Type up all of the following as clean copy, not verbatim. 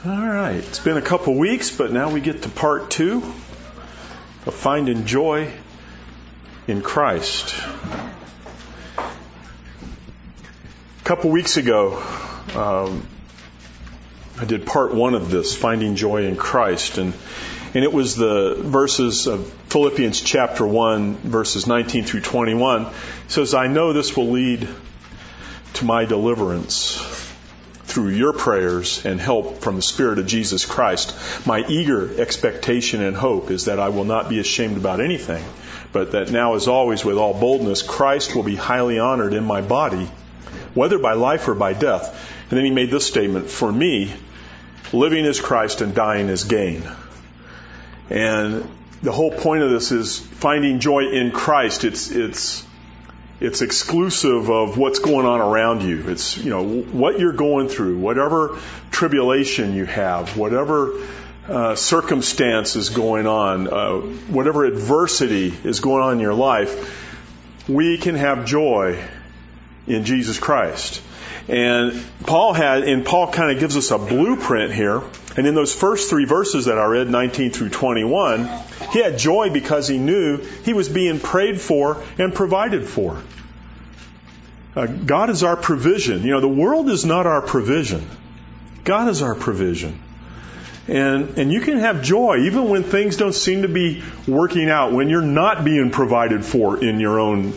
All right. It's been a couple weeks, but now we get to part 2 of finding joy in Christ. A couple weeks ago, I did part 1 of this, finding joy in Christ, and it was the verses of Philippians chapter 1, verses 19 through 21. It says, I know this will lead to my deliverance through your prayers and help from the Spirit of Jesus Christ. My eager expectation and hope is that I will not be ashamed about anything, but that now as always with all boldness, Christ will be highly honored in my body, whether by life or by death. And then he made this statement, for me, living is Christ and dying is gain. And the whole point of this is finding joy in Christ. It's exclusive of what's going on around you. It's, what you're going through, whatever tribulation you have, whatever circumstance is going on, whatever adversity is going on in your life, we can have joy in Jesus Christ. And Paul kind of gives us a blueprint here. And in those first 3 verses that I read, 19 through 21, he had joy because he knew he was being prayed for and provided for. God is our provision. The world is not our provision. God is our provision. And you can have joy even when things don't seem to be working out, when you're not being provided for in your own,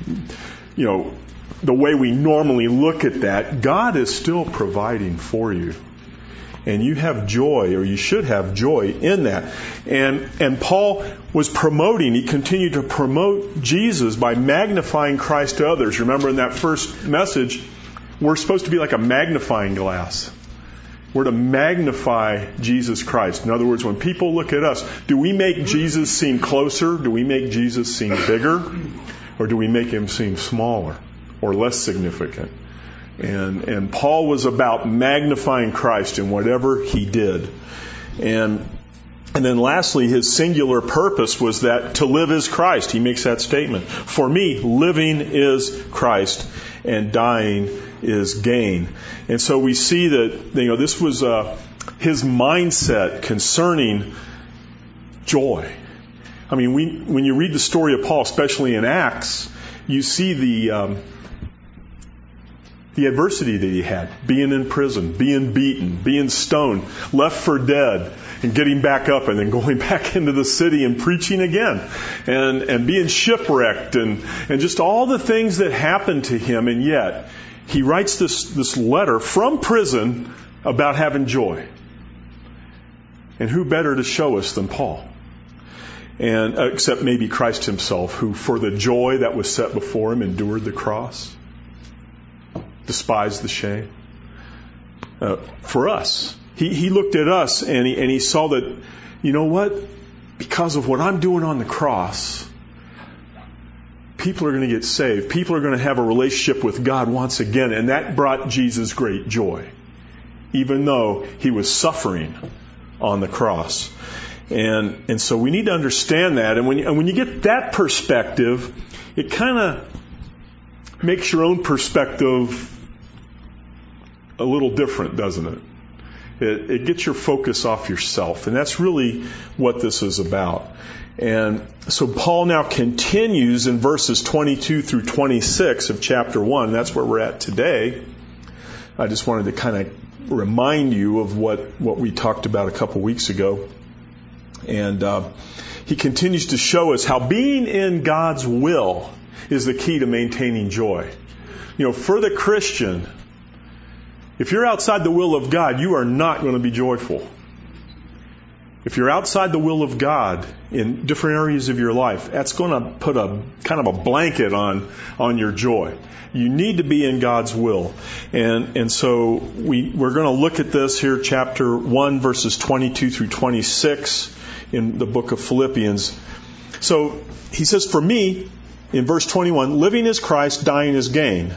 the way we normally look at that. God is still providing for you. And you have joy, or you should have joy in that. And Paul was he continued to promote Jesus by magnifying Christ to others. Remember in that first message, we're supposed to be like a magnifying glass. We're to magnify Jesus Christ. In other words, when people look at us, do we make Jesus seem closer? Do we make Jesus seem bigger? Or do we make him seem smaller or less significant? And Paul was about magnifying Christ in whatever he did. And then lastly, his singular purpose was that to live is Christ. He makes that statement. For me, living is Christ and dying is gain. And so we see that, this was his mindset concerning joy. I mean, when you read the story of Paul, especially in Acts, you see the adversity that he had, being in prison, being beaten, being stoned, left for dead, and getting back up and then going back into the city and preaching again, and being shipwrecked, and just all the things that happened to him. And yet, he writes this letter from prison about having joy. And who better to show us than Paul? And except maybe Christ himself, who for the joy that was set before him endured the cross, despised the shame. For us, he looked at us and he saw that, because of what I'm doing on the cross, people are going to get saved. People are going to have a relationship with God once again. And that brought Jesus great joy, even though he was suffering on the cross. And so we need to understand that. And when you get that perspective, it kind of makes your own perspective a little different, doesn't it? It gets your focus off yourself. And that's really what this is about. And so Paul now continues in verses 22 through 26 of chapter 1. That's where we're at today. I just wanted to kind of remind you of what we talked about a couple weeks ago. And he continues to show us how being in God's will is the key to maintaining joy. For the Christian, if you're outside the will of God, you are not going to be joyful. If you're outside the will of God in different areas of your life, that's going to put a kind of a blanket on your joy. You need to be in God's will. And so we're going to look at this here, chapter 1, verses 22 through 26 in the book of Philippians. So he says, for me, in verse 21, living is Christ, dying is gain.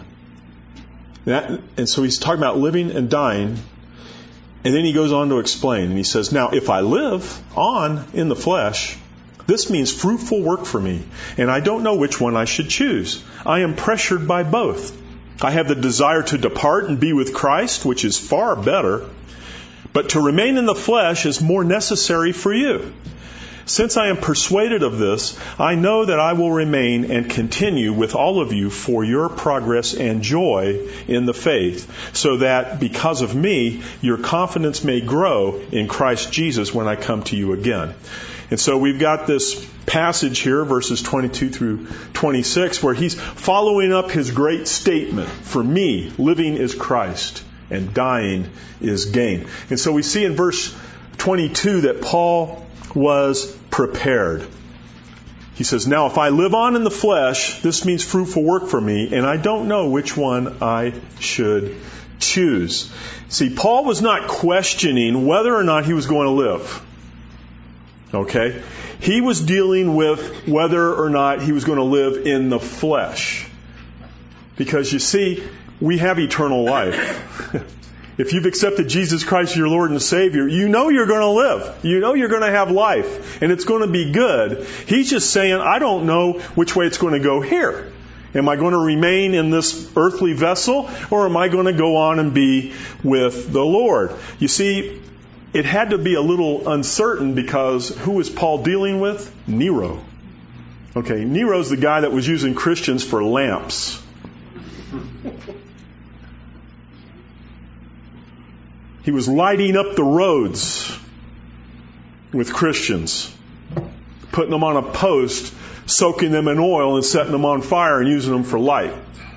And so he's talking about living and dying. And then he goes on to explain. And he says, now, if I live on in the flesh, this means fruitful work for me. And I don't know which one I should choose. I am pressured by both. I have the desire to depart and be with Christ, which is far better. But to remain in the flesh is more necessary for you. Since I am persuaded of this, I know that I will remain and continue with all of you for your progress and joy in the faith, so that because of me, your confidence may grow in Christ Jesus when I come to you again. And so we've got this passage here, verses 22 through 26, where he's following up his great statement, for me, living is Christ and dying is gain. And so we see in verse 22 that Paul was prepared. He says, now if I live on in the flesh, this means fruitful work for me, and I don't know which one I should choose. See, Paul was not questioning whether or not he was going to live. Okay? He was dealing with whether or not he was going to live in the flesh. Because you see, we have eternal life. If you've accepted Jesus Christ as your Lord and Savior, you know you're going to live. You know you're going to have life. And it's going to be good. He's just saying, I don't know which way it's going to go here. Am I going to remain in this earthly vessel, or am I going to go on and be with the Lord? You see, it had to be a little uncertain because who was Paul dealing with? Nero. Okay, Nero's the guy that was using Christians for lamps. He was lighting up the roads with Christians, putting them on a post, soaking them in oil and setting them on fire and using them for light.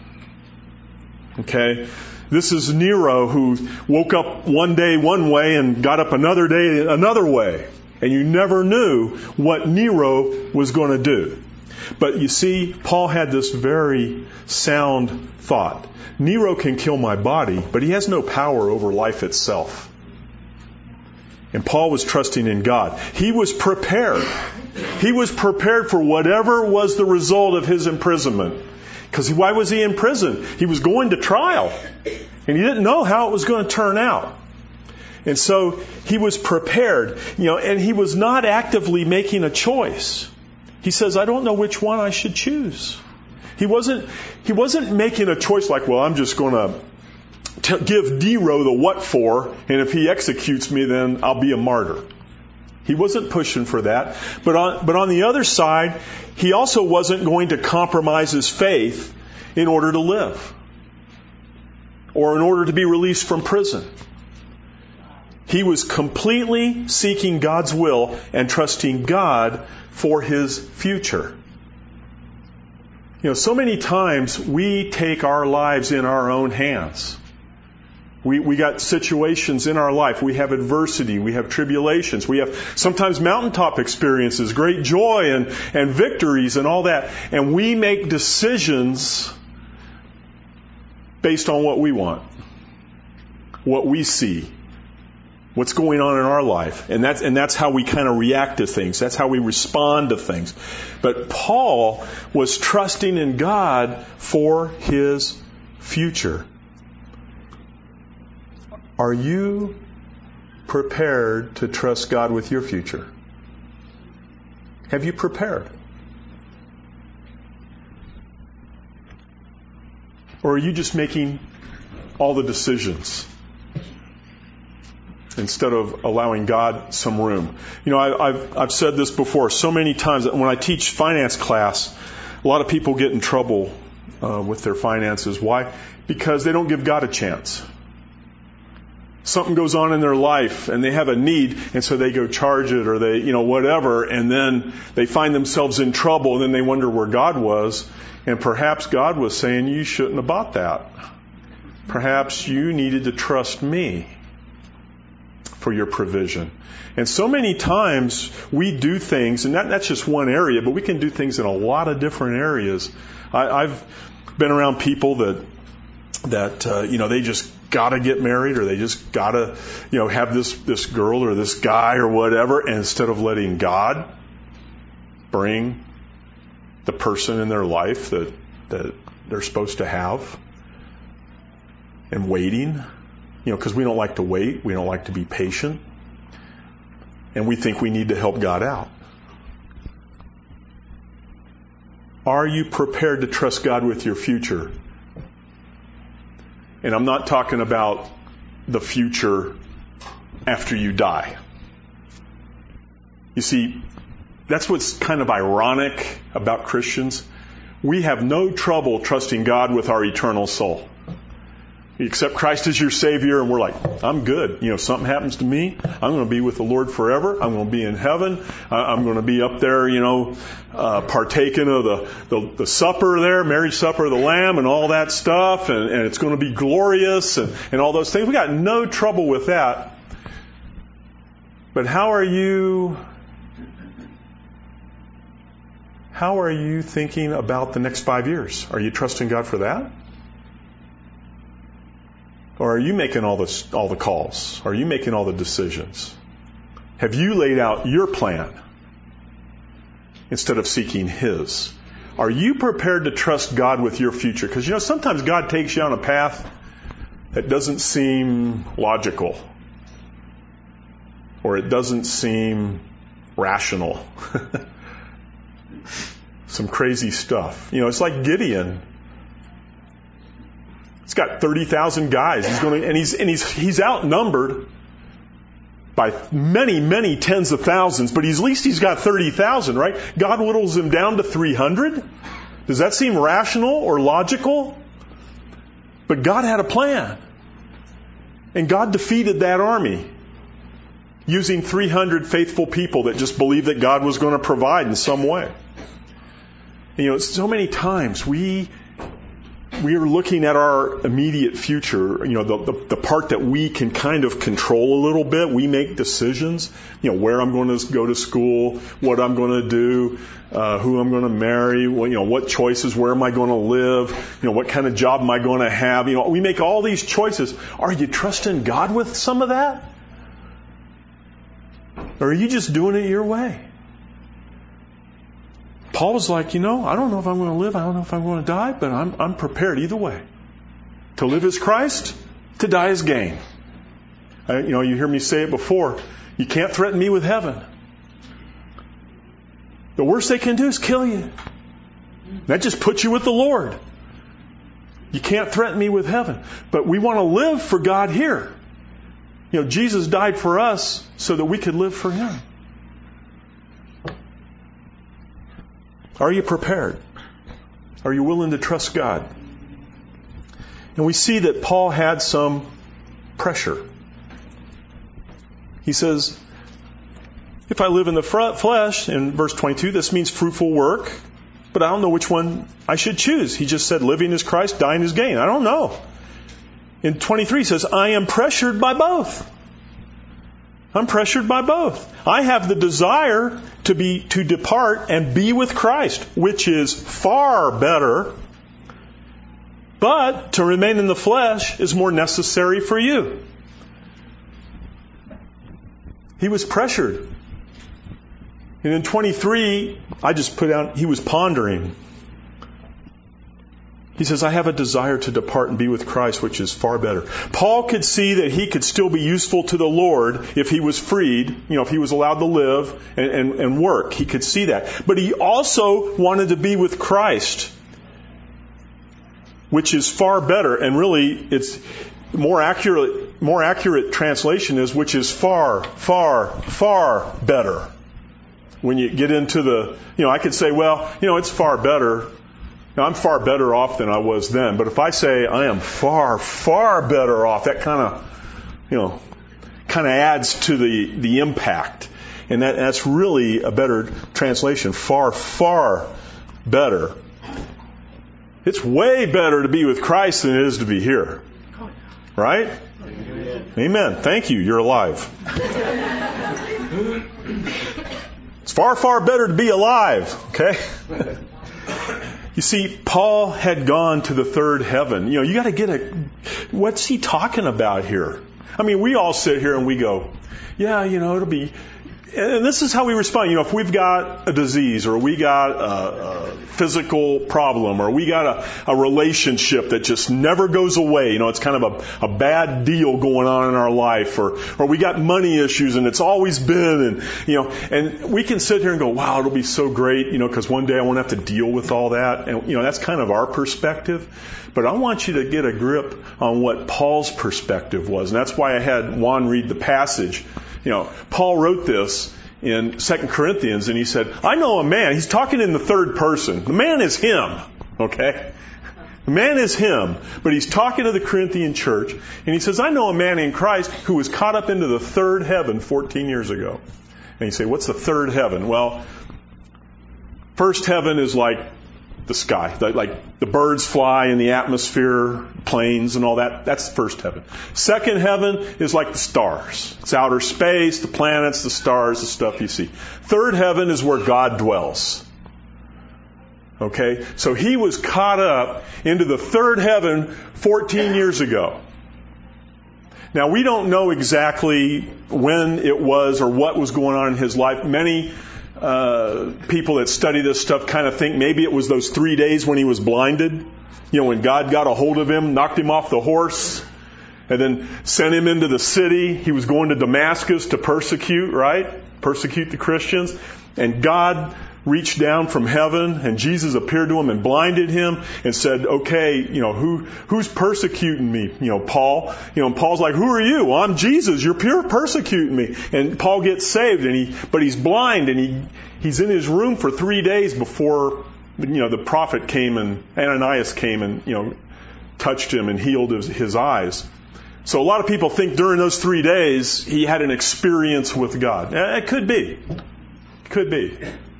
Okay? This is Nero, who woke up one day one way and got up another day another way. And you never knew what Nero was going to do. But you see, Paul had this very sound thought. Nero can kill my body, but he has no power over life itself. And Paul was trusting in God. He was prepared. He was prepared for whatever was the result of his imprisonment. Because why was he in prison? He was going to trial. And he didn't know how it was going to turn out. And so he was prepared. And he was not actively making a choice. He says, I don't know which one I should choose. He wasn't making a choice like, well, I'm just going to give Nero the what for, and if he executes me, then I'll be a martyr. He wasn't pushing for that. But on the other side, he also wasn't going to compromise his faith in order to live or in order to be released from prison. He was completely seeking God's will and trusting God for his future. So many times we take our lives in our own hands. We got situations in our life. We have adversity. We have tribulations. We have sometimes mountaintop experiences, great joy and victories and all that. And we make decisions based on what we want, what we see, what's going on in our life. And that's how we kind of react to things. That's how we respond to things. But Paul was trusting in God for his future. Are you prepared to trust God with your future? Have you prepared? Or are you just making all the decisions instead of allowing God some room? I've said this before so many times that when I teach finance class, a lot of people get in trouble with their finances. Why? Because they don't give God a chance. Something goes on in their life and they have a need, and so they go charge it or they, whatever, and then they find themselves in trouble, and then they wonder where God was. And perhaps God was saying, you shouldn't have bought that. Perhaps you needed to trust me for your provision. And so many times we do things, and that's just one area, but we can do things in a lot of different areas. I've been around people that they just got to get married, or they just got to, have this girl or this guy or whatever, and instead of letting God bring the person in their life that they're supposed to have, and waiting, because we don't like to wait, we don't like to be patient, and we think we need to help God out. Are you prepared to trust God with your future? And I'm not talking about the future after you die. You see, that's what's kind of ironic about Christians. We have no trouble trusting God with our eternal soul. You accept Christ as your Savior, and we're like, I'm good. You know, if something happens to me, I'm going to be with the Lord forever. I'm going to be in heaven. I'm going to be up there, partaking of the supper there, marriage supper of the Lamb and all that stuff, and it's going to be glorious and all those things. We got no trouble with that. But how are you thinking about the next 5 years? Are you trusting God for that? Or are you making all the calls? Are you making all the decisions? Have you laid out your plan instead of seeking His? Are you prepared to trust God with your future? Because, sometimes God takes you on a path that doesn't seem logical. Or it doesn't seem rational. Some crazy stuff. It's like Gideon. He's got 30,000 guys. He's outnumbered by many, many tens of thousands, but at least he's got 30,000, right? God whittles him down to 300. Does that seem rational or logical? But God had a plan. And God defeated that army using 300 faithful people that just believed that God was going to provide in some way. So many times we are looking at our immediate future, the part that we can kind of control a little bit. We make decisions, where I'm going to go to school, what I'm going to do, who I'm going to marry, what choices, where am I going to live, what kind of job am I going to have. We make all these choices. Are you trusting God with some of that? Or are you just doing it your way? Paul was like, I don't know if I'm going to live. I don't know if I'm going to die, but I'm prepared either way. To live is Christ, to die is gain. You hear me say it before. You can't threaten me with heaven. The worst they can do is kill you. That just puts you with the Lord. You can't threaten me with heaven. But we want to live for God here. Jesus died for us so that we could live for Him. Are you prepared? Are you willing to trust God? And we see that Paul had some pressure. He says, if I live in the flesh, in verse 22, this means fruitful work, but I don't know which one I should choose. He just said living is Christ, dying is gain. I don't know. In 23 he says, I am pressured by both. I'm pressured by both. I have the desire to depart and be with Christ, which is far better. But to remain in the flesh is more necessary for you. He was pressured. And in 23, I just put out, he was pondering. He says, I have a desire to depart and be with Christ, which is far better. Paul could see that he could still be useful to the Lord if he was freed, if he was allowed to live and work. He could see that. But he also wanted to be with Christ, which is far better. And really, it's more accurate translation is, which is far, far, far better. When you get into I could say, it's far better. Now, I'm far better off than I was then. But if I say I am far, far better off, that kind of adds to the impact. And that's really a better translation. Far, far better. It's way better to be with Christ than it is to be here. Right? Amen. Thank you. You're alive. It's far, far better to be alive. Okay? You see, Paul had gone to the third heaven. You got to get what's he talking about here? I mean, we all sit here and we go, it'll be And this is how we respond. If we've got a disease, or we got a physical problem, or we got a relationship that just never goes away, it's kind of a bad deal going on in our life, or we got money issues and it's always been, and we can sit here and go, wow, it'll be so great, because one day I won't have to deal with all that. And, that's kind of our perspective. But I want you to get a grip on what Paul's perspective was. And that's why I had Juan read the passage. Paul wrote this in 2 Corinthians, and he said, I know a man. He's talking in the third person. The man is him, okay? The man is him, but he's talking to the Corinthian church, and he says, I know a man in Christ who was caught up into the third heaven 14 years ago. And you say, what's the third heaven? Well, first heaven is like the sky, like the birds fly in the atmosphere, planes and all that. That's the first heaven. Second heaven is like the stars. It's outer space, the planets, the stars, the stuff you see. Third heaven is where God dwells. Okay? So he was caught up into the third heaven 14 years ago. Now, we don't know exactly when it was or what was going on in his life. Many people that study this stuff kind of think maybe it was those 3 days when he was blinded. When God got a hold of him, knocked him off the horse, and then sent him into the city. He was going to Damascus to persecute, right? Persecute the Christians. And God reached down from heaven, and Jesus appeared to him and blinded him and said, okay, who's persecuting me? Paul. And Paul's like, who are you? Well, I'm Jesus. You're persecuting me. And Paul gets saved, but he's blind, and he's in his room for 3 days before, the prophet came, and Ananias came and, touched him and healed his eyes. So a lot of people think during those 3 days he had an experience with God. It could be. Could be.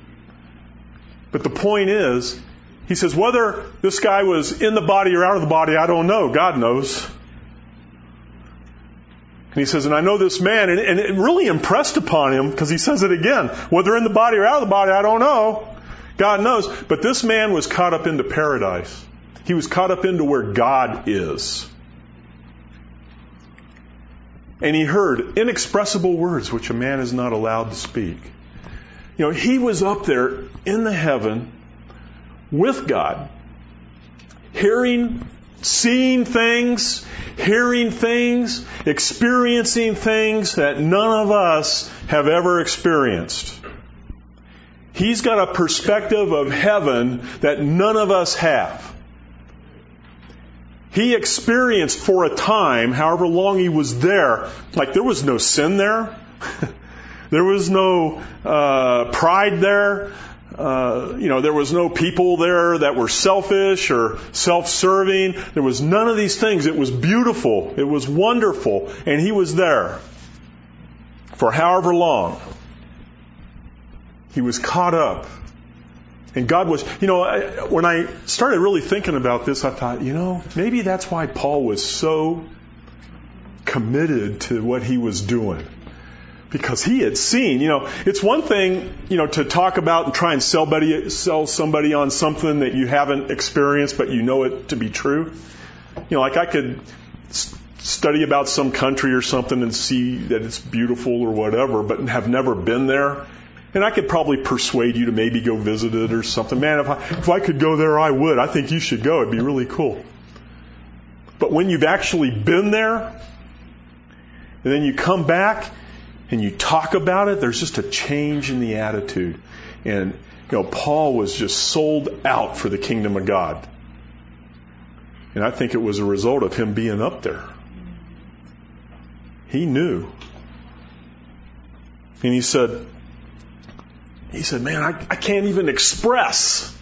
But the point is, he says, whether this guy was in the body or out of the body, I don't know. God knows. And he says, and I know this man, and it really impressed upon him, because he says it again, whether in the body or out of the body, I don't know. God knows. But this man was caught up into paradise. He was caught up into where God is. And he heard inexpressible words which a man is not allowed to speak. He was up there in the heaven with God, seeing things, hearing things, experiencing things that none of us have ever experienced. He's got a perspective of heaven that none of us have. He experienced for a time, however long he was there, like there was no sin there. There was no pride there. There was no people there that were selfish or self-serving. There was none of these things. It was beautiful. It was wonderful. And he was there for however long. He was caught up. And God was, when I started really thinking about this, I thought, maybe that's why Paul was so committed to what he was doing. Because he had seen, it's one thing, to talk about and try and sell somebody on something that you haven't experienced, but you know it to be true. Like I could study about some country or something and see that it's beautiful or whatever, but have never been there. And I could probably persuade you to maybe go visit it or something. Man, if I could go there, I would. I think you should go. It'd be really cool. But when you've actually been there, and then you come back and you talk about it, there's just a change in the attitude. And, Paul was just sold out for the kingdom of God. And I think it was a result of him being up there. He knew. And he said, man, I can't even express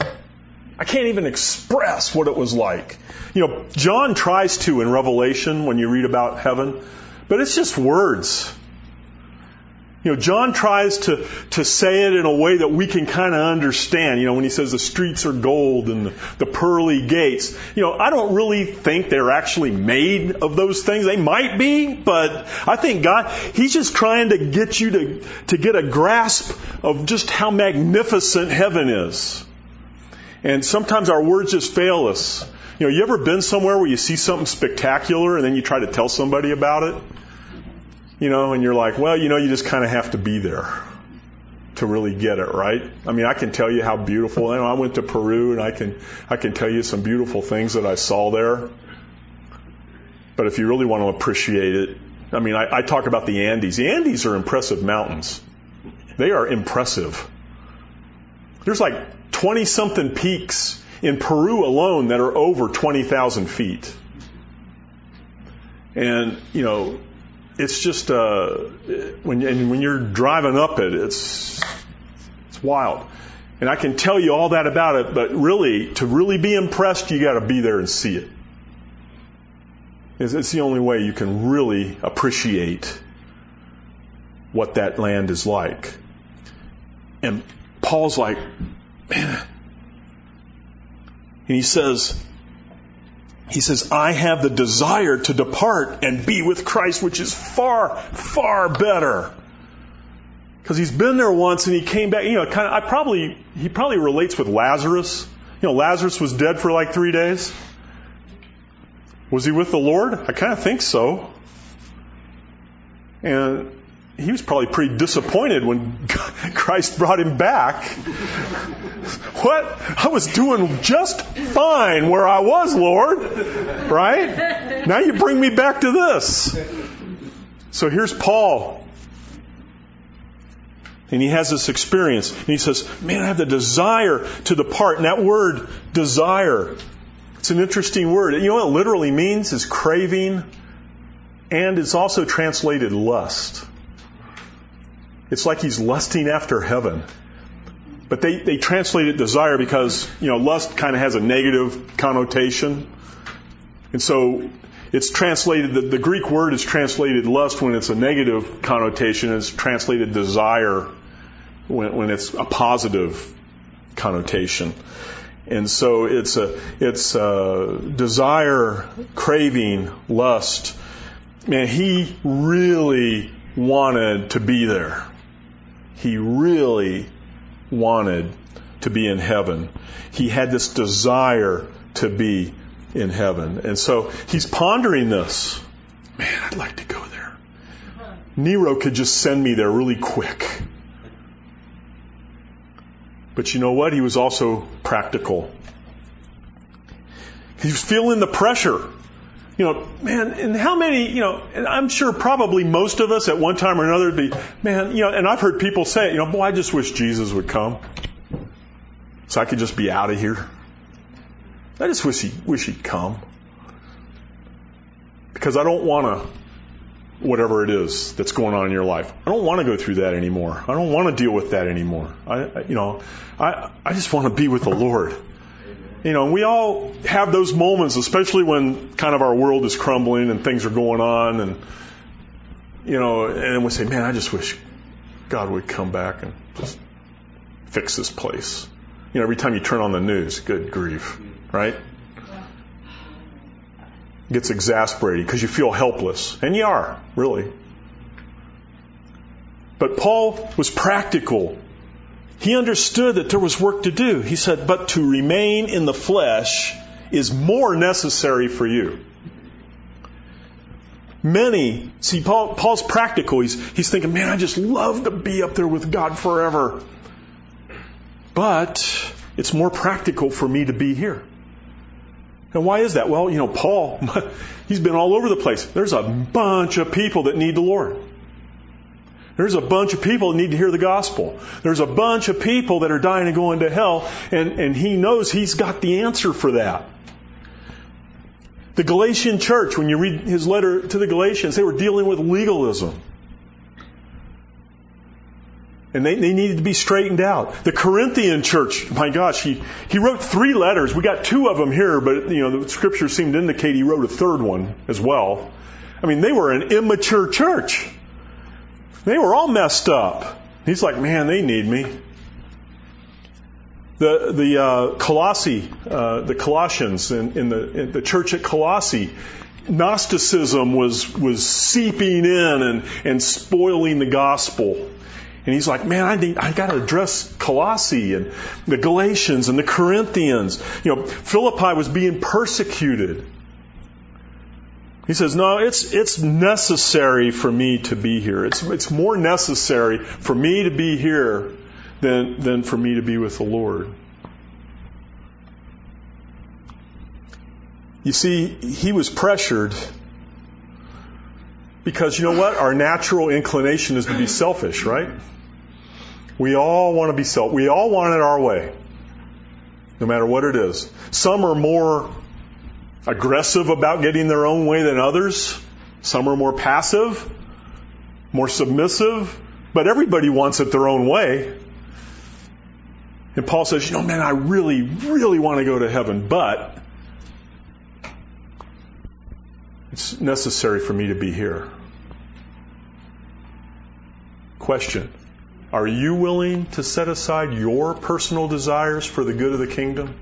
what it was like. John tries to in Revelation when you read about heaven, but it's just words. John tries to say it in a way that we can kind of understand. When he says the streets are gold and the pearly gates. I don't really think they're actually made of those things. They might be, but I think God, He's just trying to get you to get a grasp of just how magnificent heaven is. And sometimes our words just fail us. You ever been somewhere where you see something spectacular and then you try to tell somebody about it? and you're like, well, you just kind of have to be there to really get it, right? I mean, I can tell you how beautiful. I went to Peru, and I can tell you some beautiful things that I saw there. But if you really want to appreciate it, I mean, I talk about the Andes. The Andes are impressive mountains. They are impressive. There's like 20-something peaks in Peru alone that are over 20,000 feet. And, it's just, when you're driving up it, it's wild. And I can tell you all that about it, but really, to really be impressed, you got to be there and see it. It's the only way you can really appreciate what that land is like. And Paul's like, man. And he says, I have the desire to depart and be with Christ, which is far, far better. Because he's been there once and he came back. He probably relates with Lazarus. Lazarus was dead for like 3 days. Was he with the Lord? I kind of think so. And he was probably pretty disappointed when Christ brought him back. What? I was doing just fine where I was, Lord. Right? Now you bring me back to this. So here's Paul. And he has this experience. And he says, man, I have the desire to depart. And that word, desire, it's an interesting word. You know what it literally means? Is craving. And it's also translated lust. It's like he's lusting after heaven. But they translate it desire because, lust kind of has a negative connotation. And so it's translated, the Greek word is translated lust when it's a negative connotation. It's translated desire when it's a positive connotation. And so it's desire, craving, lust. Man, he really wanted to be there. He really wanted to be in heaven. He had this desire to be in heaven. And so he's pondering this. Man, I'd like to go there. Nero could just send me there really quick. But you know what? He was also practical. He was feeling the pressure. Man, and how many, and I'm sure probably most of us at one time or another would be, man, and I've heard people say, boy, I just wish Jesus would come so I could just be out of here. I just wish he'd come. Because I don't want to, whatever it is that's going on in your life, I don't want to go through that anymore. I don't want to deal with that anymore. I just want to be with the Lord. We all have those moments, especially when kind of our world is crumbling and things are going on, and and we say, man, I just wish God would come back and just fix this place. Every time you turn on the news, good grief, right? It gets exasperating because you feel helpless, and you are, really. But Paul was practical. He understood that there was work to do. He said, but to remain in the flesh is more necessary for you. Paul's practical. He's thinking, man, I just love to be up there with God forever. But it's more practical for me to be here. And why is that? Well, Paul, he's been all over the place. There's a bunch of people that need the Lord. There's a bunch of people that need to hear the gospel. There's a bunch of people that are dying and going to hell, and he knows he's got the answer for that. The Galatian church, when you read his letter to the Galatians, they were dealing with legalism. And they needed to be straightened out. The Corinthian church, my gosh, he wrote 3 letters. We got 2 of them here, but the scriptures seem to indicate he wrote a 3rd one as well. I mean, they were an immature church. They were all messed up. He's like, man, they need me. The Colossians in the church at Colossae, Gnosticism was seeping in and spoiling the gospel. And he's like, man, I got to address Colossae and the Galatians and the Corinthians. Philippi was being persecuted. He says, no, it's necessary for me to be here. It's more necessary for me to be here than for me to be with the Lord. You see, he was pressured because, you know what? Our natural inclination is to be selfish, right? We all want to be we all want it our way, no matter what it is. Some are more aggressive about getting their own way than others. Some are more passive, more submissive, but everybody wants it their own way. And Paul says, you know, man, I really, really want to go to heaven, but it's necessary for me to be here. Question: are you willing to set aside your personal desires for the good of the kingdom?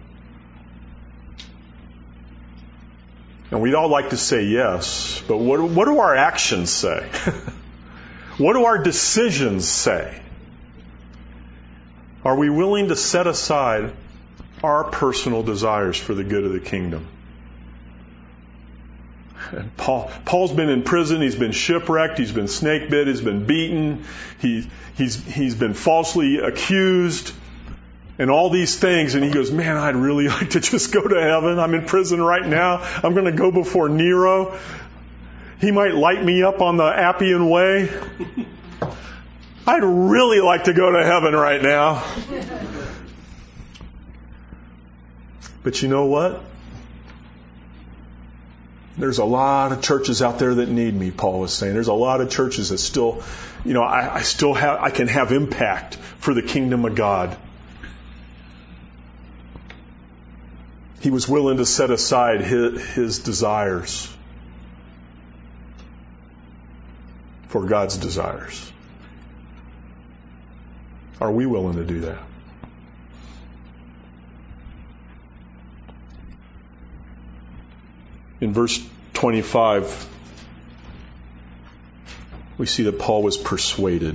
And we'd all like to say yes, but what do our actions say? What do our decisions say? Are we willing to set aside our personal desires for the good of the kingdom? And Paul's been in prison. He's been shipwrecked. He's been snake bit. He's been beaten. He's been falsely accused, and all these things. And he goes, "Man, I'd really like to just go to heaven. I'm in prison right now. I'm going to go before Nero. He might light me up on the Appian Way. I'd really like to go to heaven right now." But you know what? There's a lot of churches out there that need me, Paul was saying. There's a lot of churches that still, you know, I can have impact for the kingdom of God. He was willing to set aside his desires for God's desires. Are we willing to do that? In verse 25, we see that Paul was persuaded.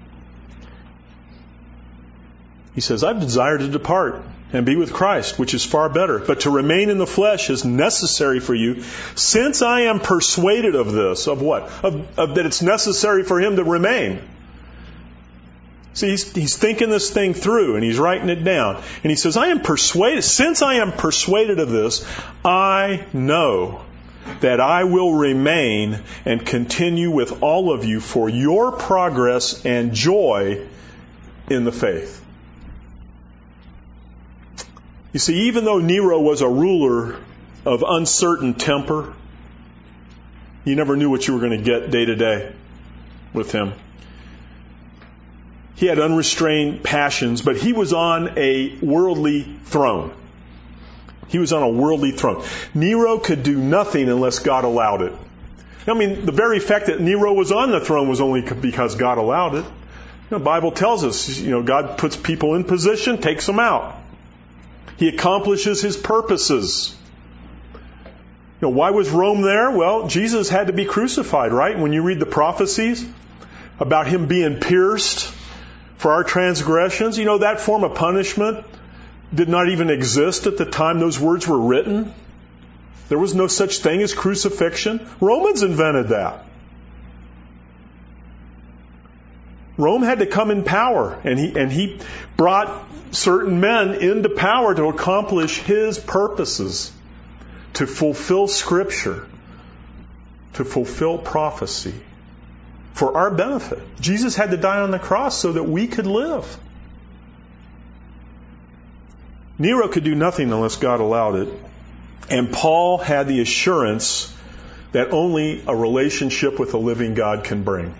He says, "I've desired to depart and be with Christ, which is far better. But to remain in the flesh is necessary for you, since I am persuaded of this." Of what? Of that it's necessary for him to remain. See, he's thinking this thing through, and he's writing it down. And he says, "I am persuaded. Since I am persuaded of this, I know that I will remain and continue with all of you for your progress and joy in the faith." You see, even though Nero was a ruler of uncertain temper, you never knew what you were going to get day to day with him. He had unrestrained passions, but he was on a worldly throne. He was on a worldly throne. Nero could do nothing unless God allowed it. I mean, the very fact that Nero was on the throne was only because God allowed it. The Bible tells us, God puts people in position, takes them out. He accomplishes His purposes. Why was Rome there? Well, Jesus had to be crucified, right? When you read the prophecies about Him being pierced for our transgressions, that form of punishment did not even exist at the time those words were written. There was no such thing as crucifixion. Romans invented that. Rome had to come in power, and he brought certain men into power to accomplish his purposes, to fulfill Scripture, to fulfill prophecy for our benefit. Jesus had to die on the cross so that we could live. Nero could do nothing unless God allowed it. And Paul had the assurance that only a relationship with the living God can bring.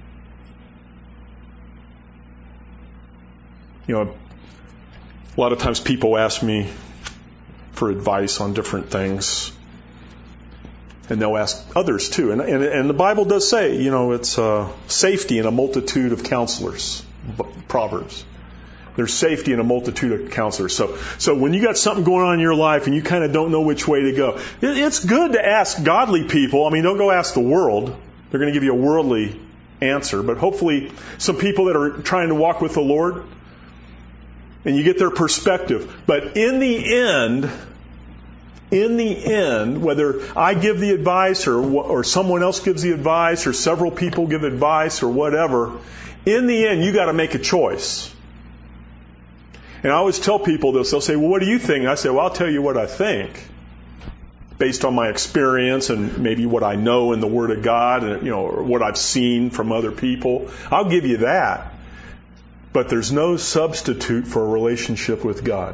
A lot of times people ask me for advice on different things. And they'll ask others too. And the Bible does say, it's safety in a multitude of counselors. Proverbs. There's safety in a multitude of counselors. So when you got something going on in your life and you kind of don't know which way to go, it's good to ask godly people. Don't go ask the world. They're going to give you a worldly answer. But hopefully some people that are trying to walk with the Lord, and you get their perspective. But in the end, in the end, whether I give the advice or someone else gives the advice or several people give advice or whatever, in the end, you got to make a choice. And I always tell people this. They'll say, well, what do you think? And I say, well, I'll tell you what I think, based on my experience and maybe what I know in the Word of God, and or what I've seen from other people. I'll give you that. But there's no substitute for a relationship with God.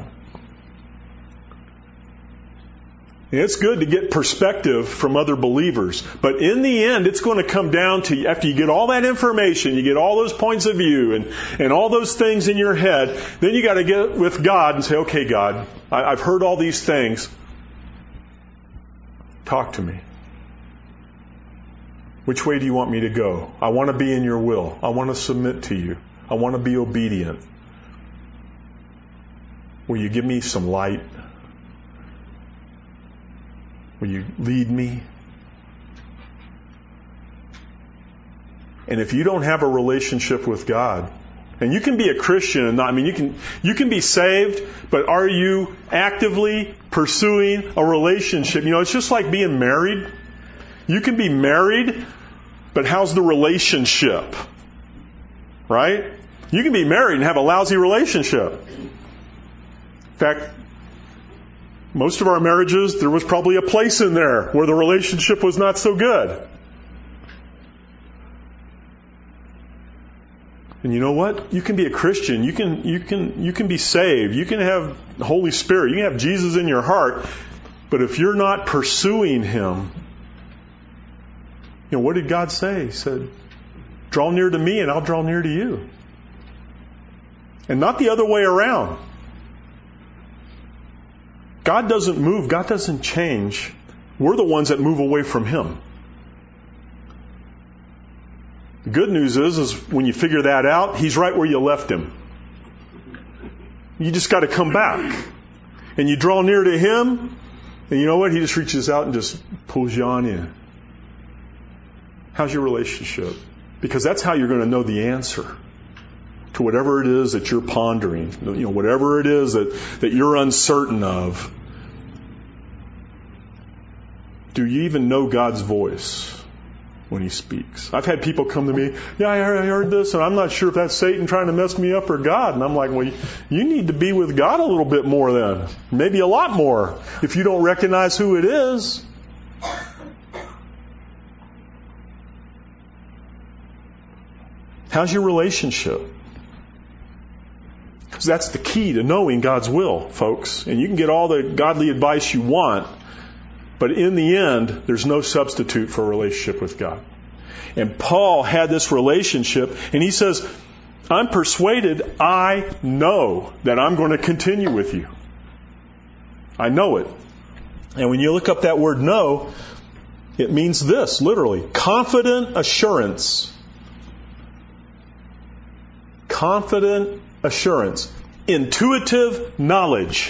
And it's good to get perspective from other believers. But in the end, it's going to come down to, after you get all that information, you get all those points of view and all those things in your head, then you got to get with God and say, okay, God, I've heard all these things. Talk to me. Which way do you want me to go? I want to be in your will. I want to submit to you. I want to be obedient. Will you give me some light? Will you lead me? And if you don't have a relationship with God, and you can be a Christian and not, you can be saved, but are you actively pursuing a relationship? It's just like being married. You can be married, but how's the relationship? Right? You can be married and have a lousy relationship. In fact, most of our marriages, there was probably a place in there where the relationship was not so good. And you know what? You can be a Christian. You can be saved. You can have the Holy Spirit. You can have Jesus in your heart. But if you're not pursuing Him, what did God say? He said, draw near to me and I'll draw near to you. And not the other way around. God doesn't move. God doesn't change. We're the ones that move away from Him. The good news is when you figure that out, He's right where you left Him. You just got to come back. And you draw near to Him, and you know what? He just reaches out and just pulls you on in. How's your relationship? Because that's how you're going to know the answer to whatever it is that you're pondering, whatever it is that you're uncertain of. Do you even know God's voice when He speaks? I've had people come to me, I heard this, and I'm not sure if that's Satan trying to mess me up or God. And I'm like, well, you need to be with God a little bit more then. Maybe a lot more, if you don't recognize who it is. How's your relationship? Because that's the key to knowing God's will, folks. And you can get all the godly advice you want, but in the end, there's no substitute for a relationship with God. And Paul had this relationship, and he says, I'm persuaded, I know that I'm going to continue with you. I know it. And when you look up that word know, it means this, literally, confident assurance. Confident assurance. Intuitive knowledge.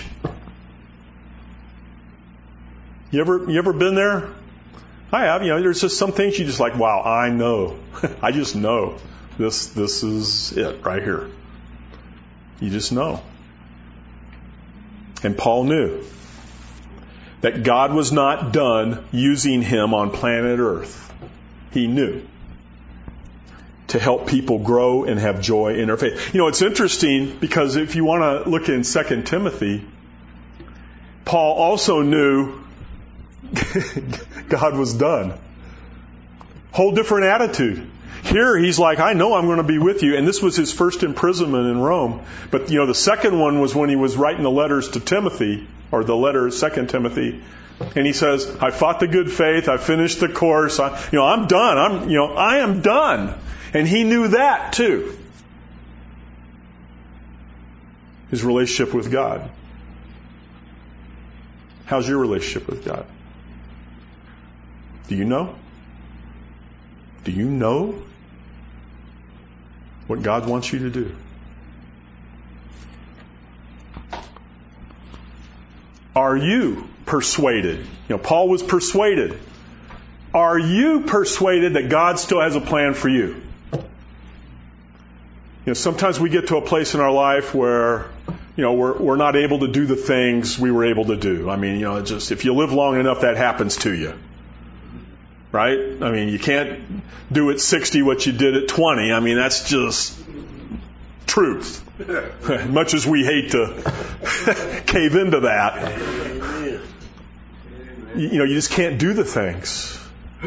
You ever been there? I have. There's just some things you just like, wow, I know. I just know. This is it right here. You just know. And Paul knew that God was not done using him on planet Earth. He knew to help people grow and have joy in their faith. It's interesting because if you want to look in 2 Timothy, Paul also knew God was done. Whole different attitude. Here he's like, I know I'm going to be with you. And this was his first imprisonment in Rome. But the second one was when he was writing the letters to Timothy, or the letter 2 Timothy. And he says, I fought the good faith. I finished the course. I'm done. I am done. And he knew that too. His relationship with God. How's your relationship with God? Do you know? Do you know what God wants you to do? Are you persuaded? Paul was persuaded. Are you persuaded that God still has a plan for you? Sometimes we get to a place in our life where we're not able to do the things we were able to do. I mean, just if you live long enough, that happens to you. Right? I mean, you can't do at 60 what you did at 20. I mean, that's just truth. Much as we hate to cave into that. You just can't do the things.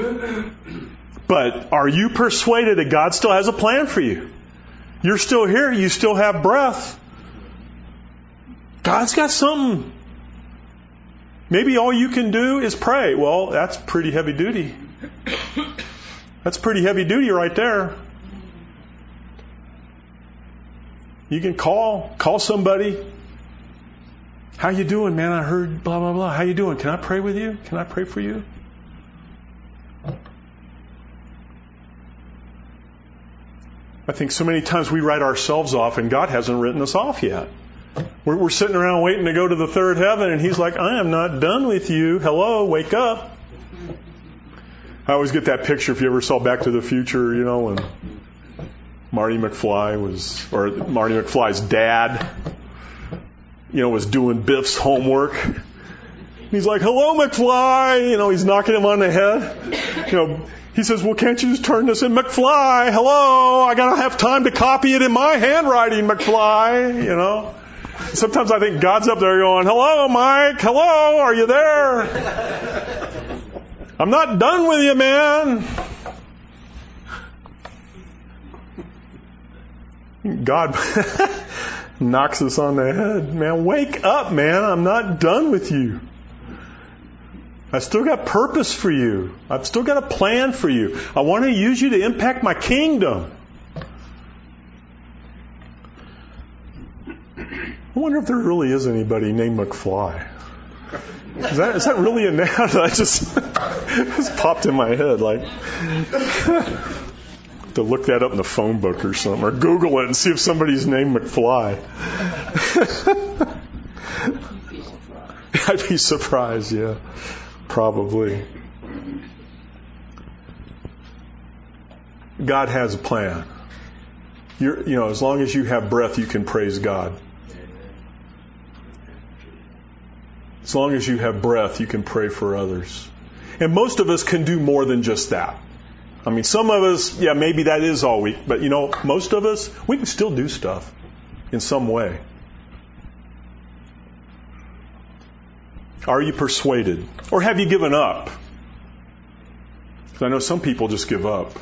But are you persuaded that God still has a plan for you? You're still here. You still have breath. God's got something. Maybe all you can do is pray. Well, that's pretty heavy duty. That's pretty heavy duty right there. You can call somebody. How you doing, man? I heard blah, blah, blah. How you doing? Can I pray with you? Can I pray for you? I think so many times we write ourselves off and God hasn't written us off yet. We're sitting around waiting to go to the third heaven and He's like, I am not done with you. Hello, wake up. I always get that picture, if you ever saw Back to the Future, when Marty McFly's dad, was doing Biff's homework. He's like, hello, McFly. He's knocking him on the head. He says, well, can't you just turn this in? McFly, hello, I gotta have time to copy it in my handwriting, McFly, Sometimes I think God's up there going, hello, Mike, hello, are you there? I'm not done with you, man. God knocks us on the head. Man, wake up, man. I'm not done with you. I've still got purpose for you. I've still got a plan for you. I want to use you to impact my kingdom. I wonder if there really is anybody named McFly. Is that really a name? That just popped in my head. To look that up in the phone book or something, or Google it and see if somebody's named McFly. I'd be surprised, yeah. Probably. God has a plan. As long as you have breath, you can praise God. As long as you have breath, you can pray for others. And most of us can do more than just that. I mean, some of us, maybe that is all week. But, most of us, we can still do stuff in some way. Are you persuaded? Or have you given up? Because I know some people just give up.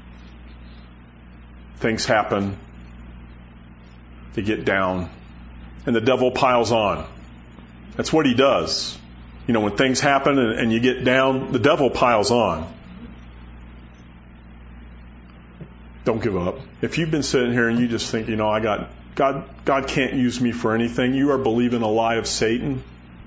Things happen. They get down. And the devil piles on. That's what he does. When things happen and you get down, the devil piles on. Don't give up. If you've been sitting here and you just think, God can't use me for anything, you are believing a lie of Satan.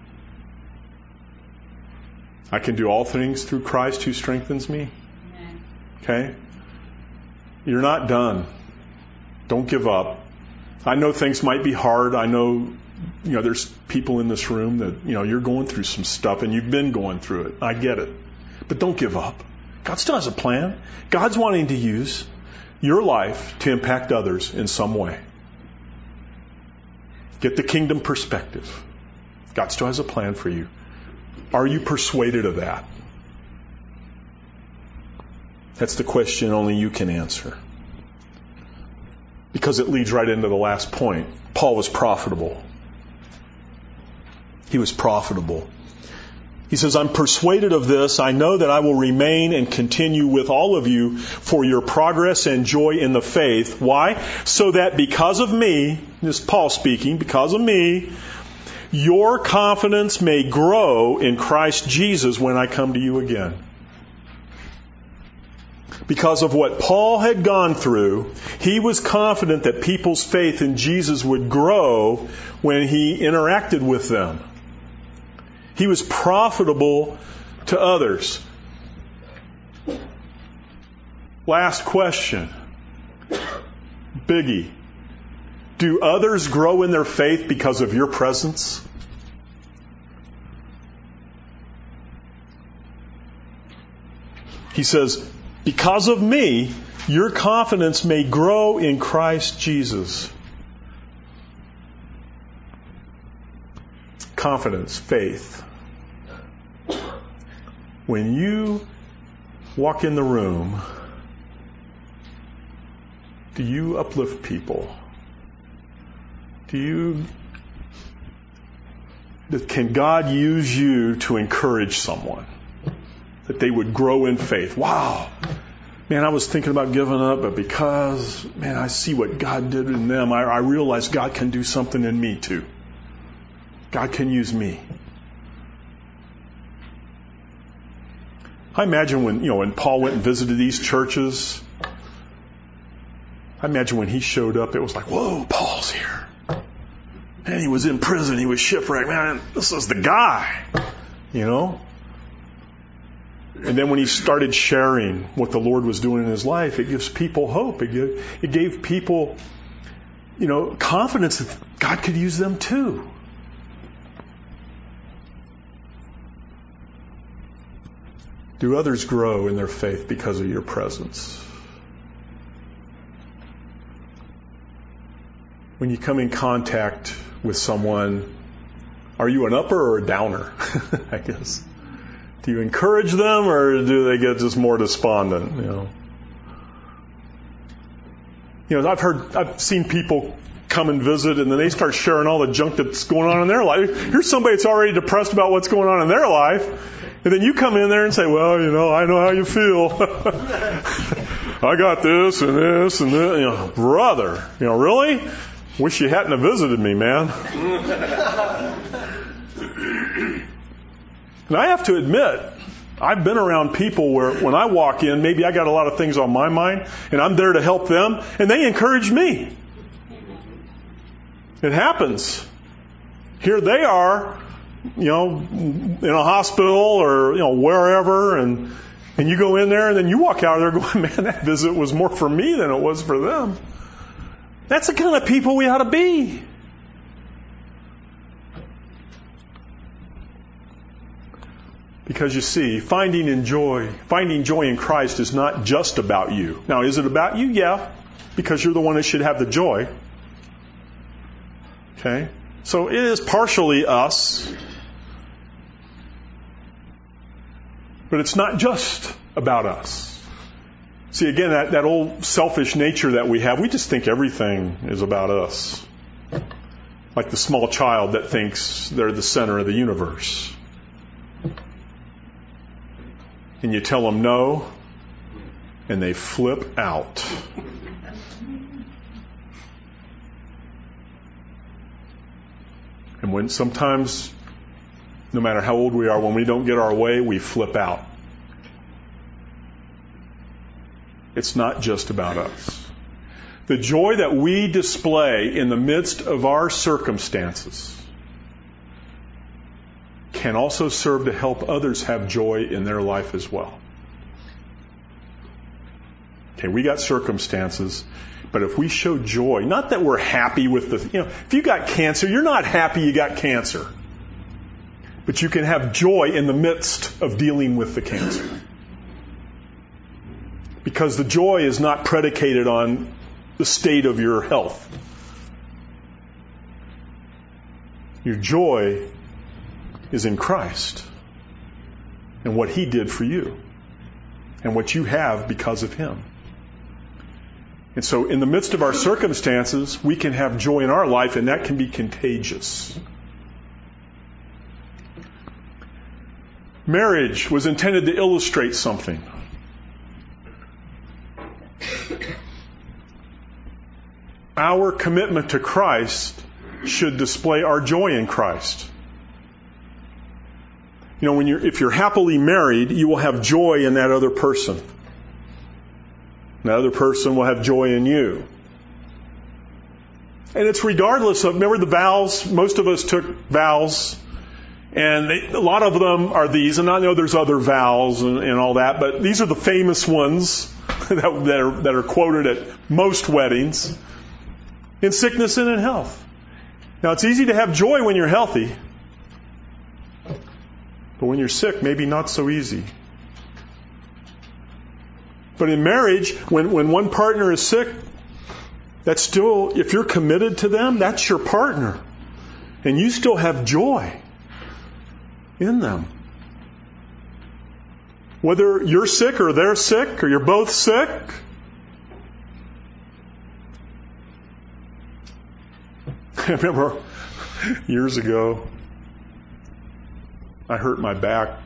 I can do all things through Christ who strengthens me. Okay? You're not done. Don't give up. I know things might be hard. I know, there's people in this room that, you're going through some stuff and you've been going through it. I get it. But don't give up. God still has a plan. God's wanting to use your life to impact others in some way. Get the kingdom perspective. God still has a plan for you. Are you persuaded of that? That's the question only you can answer. Because it leads right into the last point. Paul was profitable. He was profitable. He says, I'm persuaded of this. I know that I will remain and continue with all of you for your progress and joy in the faith. Why? So that because of me, this is Paul speaking, because of me, your confidence may grow in Christ Jesus when I come to you again. Because of what Paul had gone through, he was confident that people's faith in Jesus would grow when he interacted with them. He was profitable to others. Last question. Biggie. Do others grow in their faith because of your presence? He says, because of me, your confidence may grow in Christ Jesus. confidence, faith. When you walk in the room, do you uplift people? Can God use you to encourage someone? That they would grow in faith. Wow. Man, I was thinking about giving up, but because, I see what God did in them, I realize God can do something in me too. God can use me. I imagine when Paul went and visited these churches, I imagine when he showed up, it was like, whoa, Paul's here. Man, he was in prison. He was shipwrecked. Man, this is the guy, And then when he started sharing what the Lord was doing in his life, it gives people hope. It gave people, confidence that God could use them too. Do others grow in their faith because of your presence? When you come in contact with someone, are you an upper or a downer? I guess. Do you encourage them, or do they get just more despondent? I've seen people come and visit, and then they start sharing all the junk that's going on in their life. Here's somebody that's already depressed about what's going on in their life, and then you come in there and say, "Well, I know how you feel. I got this and this and this." Brother, really? Wish you hadn't have visited me, man. And I have to admit, I've been around people where when I walk in, maybe I got a lot of things on my mind, and I'm there to help them, and they encourage me. It happens. Here they are, in a hospital or, wherever, and you go in there, and then you walk out of there going, man, that visit was more for me than it was for them. That's the kind of people we ought to be. Because you see, finding joy in Christ is not just about you. Now, is it about you? Yeah, because you're the one that should have the joy. Okay? So it is partially us. But it's not just about us. See, again, that old selfish nature that we have, we just think everything is about us. Like the small child that thinks they're the center of the universe. And you tell them no, and they flip out. And when sometimes, no matter how old we are, when we don't get our way, we flip out. It's not just about us. The joy that we display in the midst of our circumstances can also serve to help others have joy in their life as well. Okay, we got circumstances, but if we show joy, not that we're happy with if you got cancer, you're not happy you got cancer. But you can have joy in the midst of dealing with the cancer. Because the joy is not predicated on the state of your health. Your joy is in Christ and what He did for you and what you have because of Him. And so in the midst of our circumstances, we can have joy in our life, and that can be contagious. Marriage was intended to illustrate something. Our commitment to Christ should display our joy in Christ. If you're happily married, you will have joy in that other person. That other person will have joy in you. And it's regardless of, remember the vows? Most of us took vows. And a lot of them are these, and I know there's other vows and all that, but these are the famous ones that are quoted at most weddings. In sickness and in health. Now, it's easy to have joy when you're healthy. But when you're sick, maybe not so easy. But in marriage, when one partner is sick, that's still, if you're committed to them, that's your partner. And you still have joy. in them. Whether you're sick or they're sick or you're both sick, I remember years ago, I hurt my back.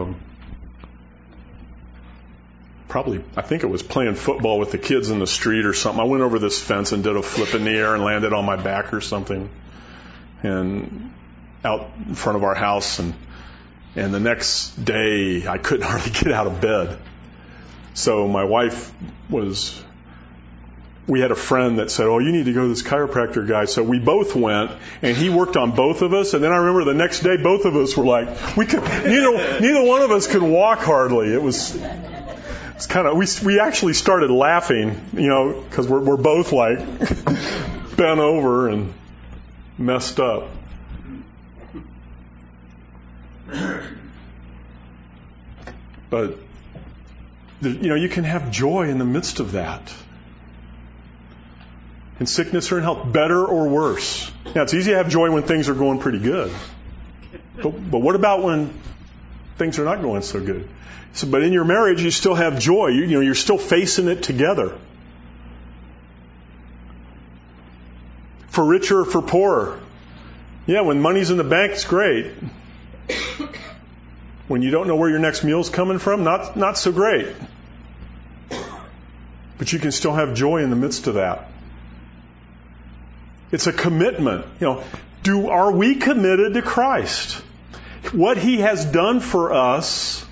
I think it was playing football with the kids in the street or something. I went over this fence and did a flip in the air and landed on my back or something, and out in front of our house. And the next day, I couldn't hardly get out of bed. So my wife we had a friend that said, "Oh, you need to go to this chiropractor guy." So we both went, and he worked on both of us. And then I remember the next day, both of us were like, neither one of us could walk hardly. It's kind of, we actually started laughing, because we're both like bent over and messed up. But, you can have joy in the midst of that. In sickness or in health, better or worse. Now, it's easy to have joy when things are going pretty good. But what about when things are not going so good? But in your marriage, you still have joy. You're still facing it together. For richer or for poorer. Yeah, when money's in the bank, it's great. When you don't know where your next meal's coming from, not so great. But you can still have joy in the midst of that. It's a commitment. Are we committed to Christ? What He has done for us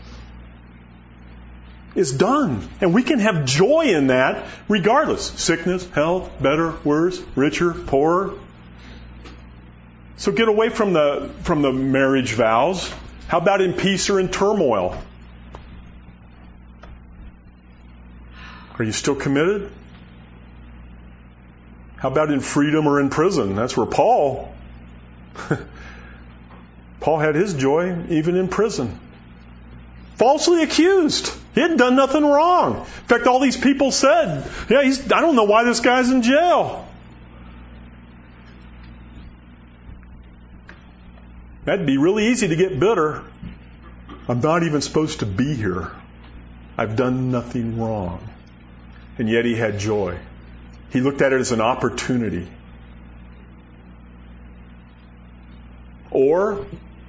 is done. And we can have joy in that regardless. Sickness, health, better, worse, richer, poorer. So get away from the marriage vows. How about in peace or in turmoil? Are you still committed? How about in freedom or in prison? That's where Paul had his joy even in prison. Falsely accused. He hadn't done nothing wrong. In fact, all these people said, I don't know why this guy's in jail. That'd be really easy to get bitter. I'm not even supposed to be here. I've done nothing wrong. And yet he had joy. He looked at it as an opportunity. Or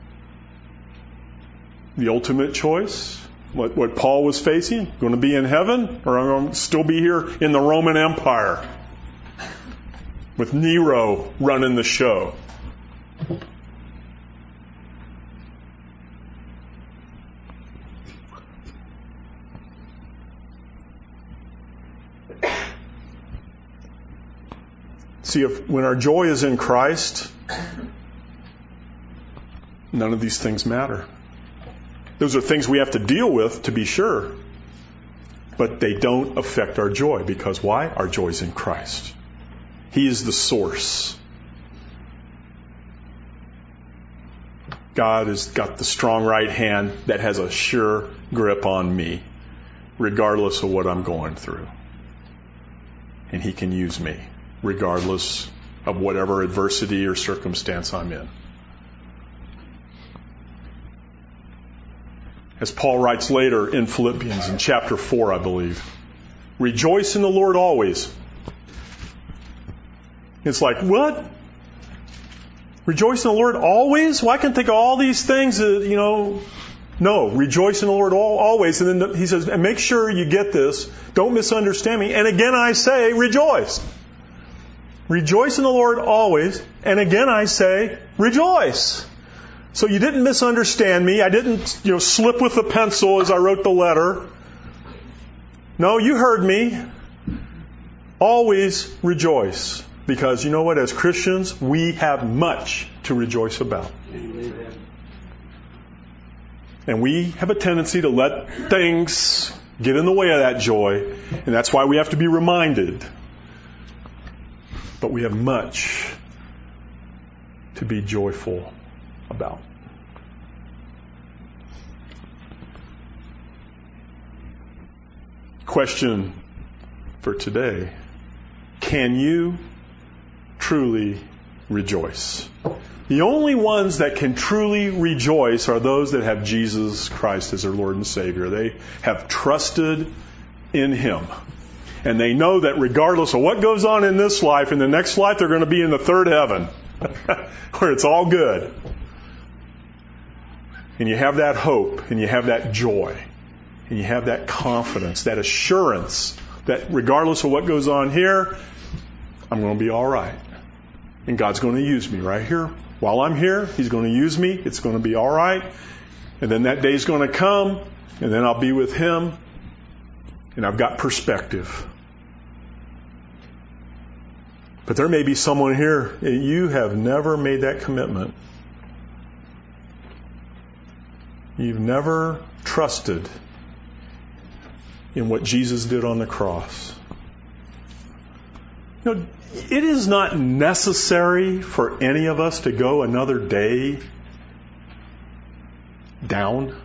the ultimate choice, what Paul was facing, going to be in heaven, or I'm going to still be here in the Roman Empire with Nero running the show. See, when our joy is in Christ, none of these things matter. Those are things we have to deal with, to be sure. But they don't affect our joy. Because why? Our joy is in Christ. He is the source. God has got the strong right hand that has a sure grip on me, regardless of what I'm going through. And He can use me, regardless of whatever adversity or circumstance I'm in. As Paul writes later in Philippians, in chapter 4, I believe, rejoice in the Lord always. It's like, what? Rejoice in the Lord always? Well, I can think of all these things, No, rejoice in the Lord always. And then he says, and make sure you get this. Don't misunderstand me. And again I say, rejoice. Rejoice in the Lord always. And again I say, rejoice. So you didn't misunderstand me. I didn't, slip with the pencil as I wrote the letter. No, you heard me. Always rejoice. Because you know what? As Christians, we have much to rejoice about. Amen. And we have a tendency to let things get in the way of that joy. And that's why we have to be reminded. But we have much to be joyful about. Question for today. Can you truly rejoice? The only ones that can truly rejoice are those that have Jesus Christ as their Lord and Savior. They have trusted in Him. And they know that regardless of what goes on in this life, in the next life they're going to be in the third heaven, where it's all good. And you have that hope, and you have that joy, and you have that confidence, that assurance that regardless of what goes on here, I'm going to be all right. And God's going to use me right here. While I'm here, He's going to use me. It's going to be all right. And then that day's going to come, and then I'll be with Him, and I've got perspective. But there may be someone here, you have never made that commitment. You've never trusted in what Jesus did on the cross. You know, it is not necessary for any of us to go another day down.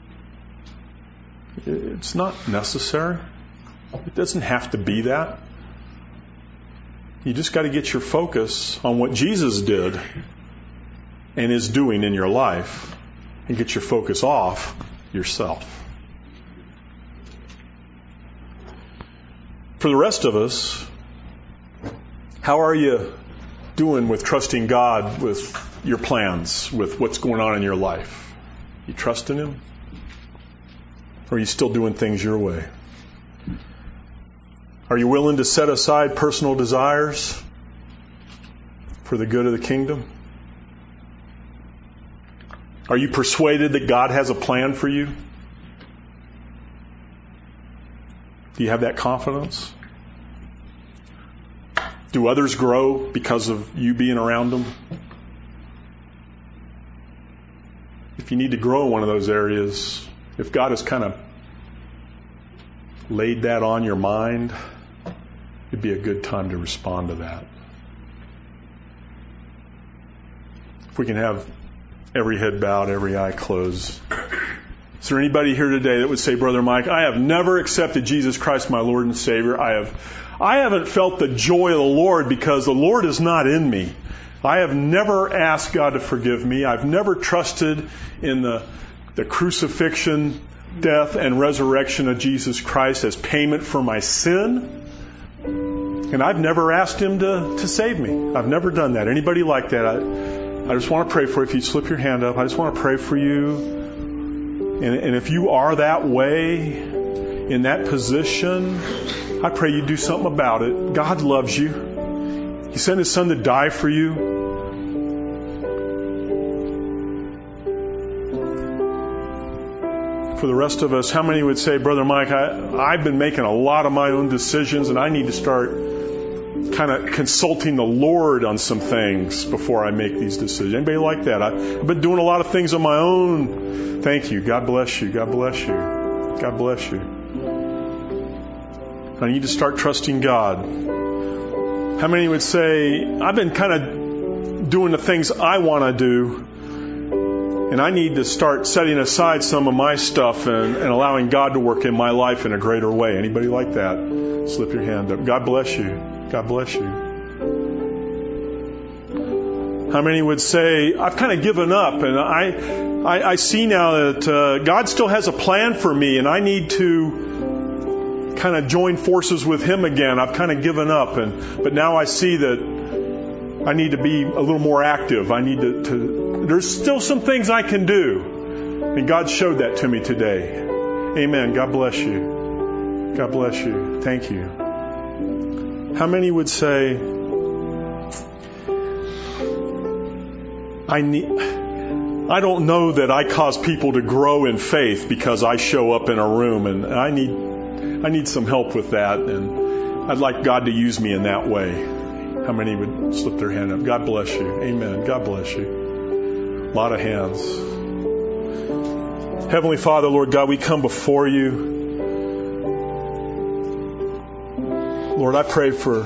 It's not necessary. It doesn't have to be that. You just got to get your focus on what Jesus did and is doing in your life, and get your focus off yourself. For the rest of us, how are you doing with trusting God with your plans, with what's going on in your life? You trusting Him? Or are you still doing things your way? Are you willing to set aside personal desires for the good of the kingdom? Are you persuaded that God has a plan for you? Do you have that confidence? Do others grow because of you being around them? If you need to grow in one of those areas, if God has kind of laid that on your mind, it'd be a good time to respond to that. If we can have every head bowed, every eye closed. Is there anybody here today that would say, Brother Mike, I have never accepted Jesus Christ, my Lord and Savior. I haven't felt the joy of the Lord because the Lord is not in me. I have never asked God to forgive me. I've never trusted in the crucifixion, death, and resurrection of Jesus Christ as payment for my sin. And I've never asked Him to save me. I've never done that. Anybody like that? I just want to pray for you. If you'd slip your hand up, I just want to pray for you. And if you are that way, in that position, I pray you do something about it. God loves you. He sent His Son to die for you. For the rest of us, how many would say, Brother Mike, I've been making a lot of my own decisions and I need to start kind of consulting the Lord on some things before I make these decisions? Anybody like that? I've been doing a lot of things on my own. Thank you. God bless you. God bless you. God bless you. I need to start trusting God. How many would say, I've been kind of doing the things I want to do, and I need to start setting aside some of my stuff and allowing God to work in my life in a greater way? Anybody like that? Slip your hand up. God bless you. God bless you. How many would say, I've kind of given up, and I see now that God still has a plan for me, and I need to kind of join forces with Him again. I've kind of given up, but now I see that I need to be a little more active. I need to there's still some things I can do. And God showed that to me today. Amen. God bless you. God bless you. Thank you. How many would say, I don't know that I cause people to grow in faith because I show up in a room, and I need some help with that, and I'd like God to use me in that way. How many would slip their hand up? God bless you. Amen. God bless you. A lot of hands. Heavenly Father, Lord God, we come before you. Lord, I pray for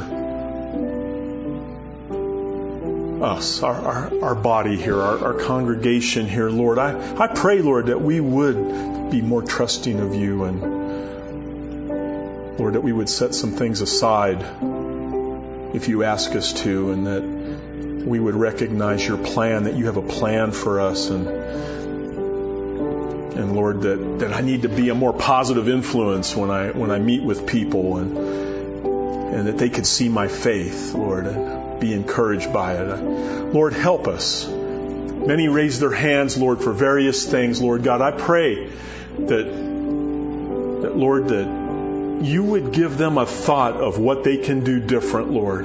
us, our body here, our congregation here, Lord. I pray, Lord, that we would be more trusting of you, and Lord, that we would set some things aside if you ask us to, and that we would recognize your plan, that you have a plan for us, and Lord, that I need to be a more positive influence when I meet with people, and that they could see my faith, Lord, and be encouraged by it. Lord, help us. Many raise their hands, Lord, for various things. Lord God, I pray that Lord, that you would give them a thought of what they can do different, Lord.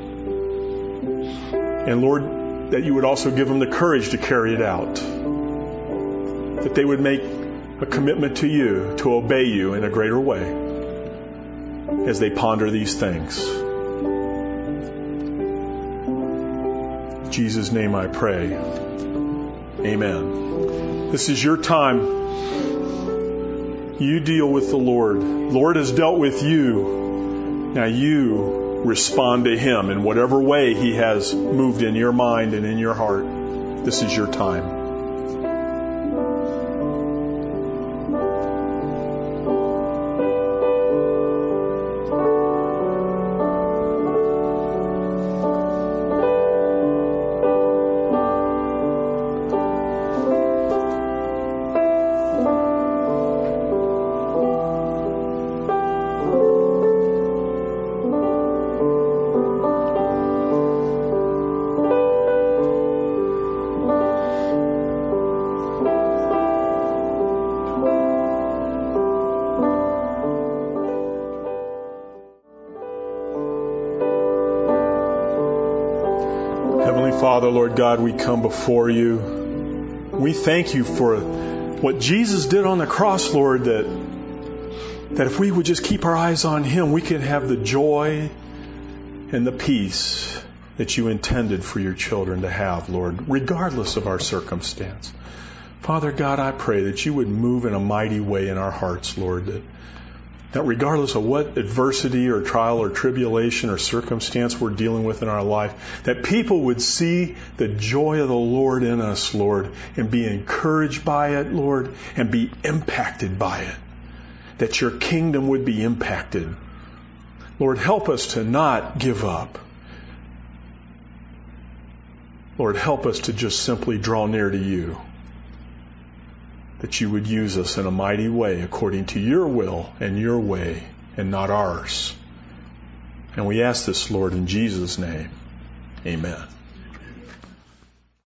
And Lord, that you would also give them the courage to carry it out. That they would make a commitment to you, to obey you in a greater way as they ponder these things. In Jesus' name I pray. Amen. This is your time. You deal with the Lord. Lord has dealt with you. Now you respond to Him in whatever way He has moved in your mind and in your heart. This is your time. Father, Lord God, we come before you. We thank you for what Jesus did on the cross, Lord, that if we would just keep our eyes on Him, we can have the joy and the peace that you intended for your children to have, Lord, regardless of our circumstance. Father God, I pray that you would move in a mighty way in our hearts, Lord, that regardless of what adversity or trial or tribulation or circumstance we're dealing with in our life, that people would see the joy of the Lord in us, Lord, and be encouraged by it, Lord, and be impacted by it. That your kingdom would be impacted. Lord, help us to not give up. Lord, help us to just simply draw near to you. That you would use us in a mighty way according to your will and your way and not ours. And we ask this, Lord, in Jesus' name. Amen.